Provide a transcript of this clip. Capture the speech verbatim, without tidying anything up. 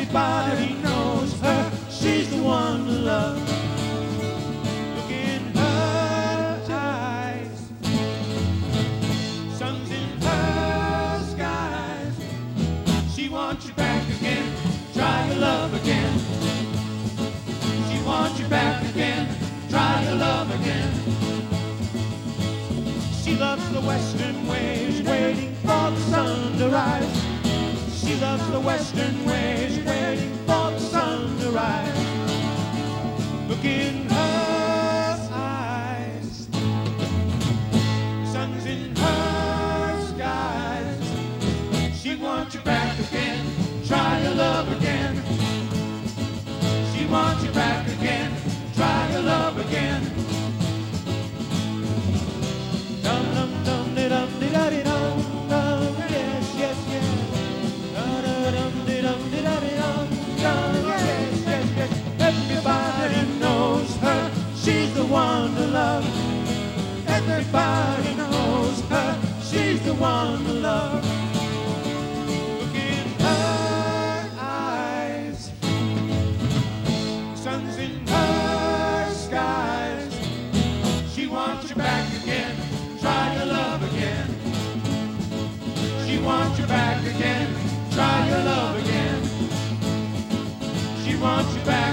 Everybody knows her, she's the one to love. Look in her eyes, sun's in her skies. She wants you back again, try your love again. She wants you back again, try your love again. She loves the western ways, waiting for the sun to rise. She loves the western ways, waiting for the sun to rise. Look in her eyes, sun's in her skies. She wants you back again, try your love again. She wants you back again, try your love again. Dum dum dum de dum de da de dum dum, yes yes yes. Da da dum de dum de da de dum dum, yes yes yes. Everybody knows her, she's the one to love. Everybody knows her, she's the one to love. Look in her eyes, sun's in her skies. She wants you back again, try your love again. She wants you back again, try your love again. She wants you back